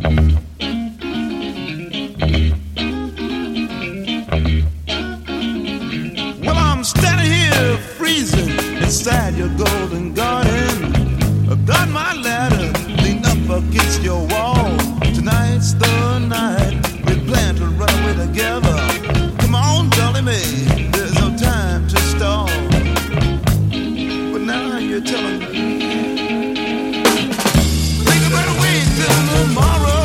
Well, I'm standing here freezing inside your golden garden. I've got my ladder leaned up against your wall. Tonight's the night we plan to run away together. Come on, Dolly Mae, there's no time to stall. But now you're telling me think you better wait till tomorrow.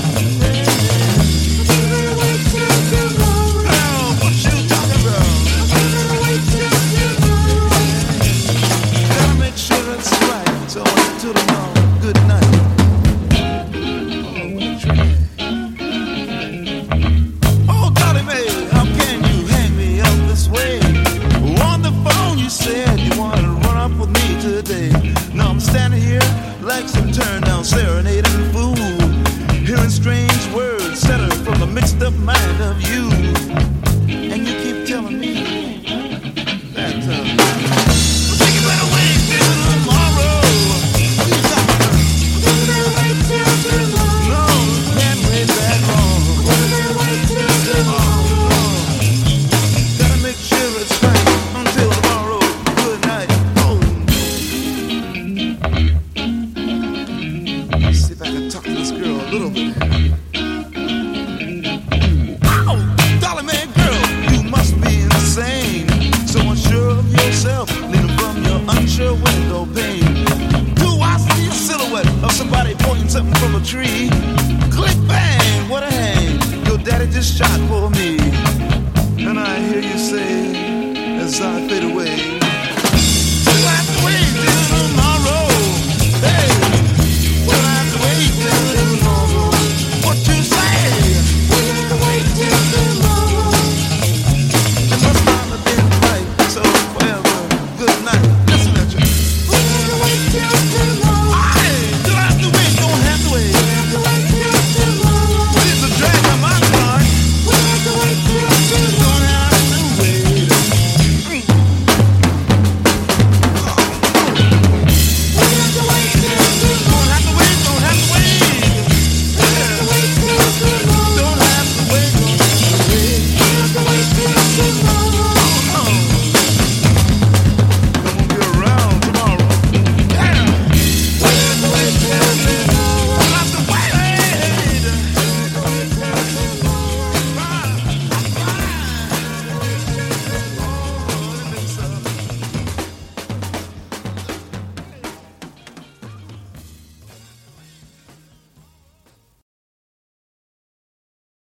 Serenading fool, hearing strange words settled from the mixed up mind of you. And you keep telling me that I think you better wait till tomorrow. No, can't wait that long. Gotta make sure it's right until tomorrow. Good night. See if I can talk to this girl a little bit. Oh, Dolly Mae girl, you must be insane. So unsure of yourself, leaning from your unsure window pane. Do I see a silhouette of somebody pointing something from a tree? Click bang, what a hang! Your daddy just shot for me. And I hear you say, as I fade away,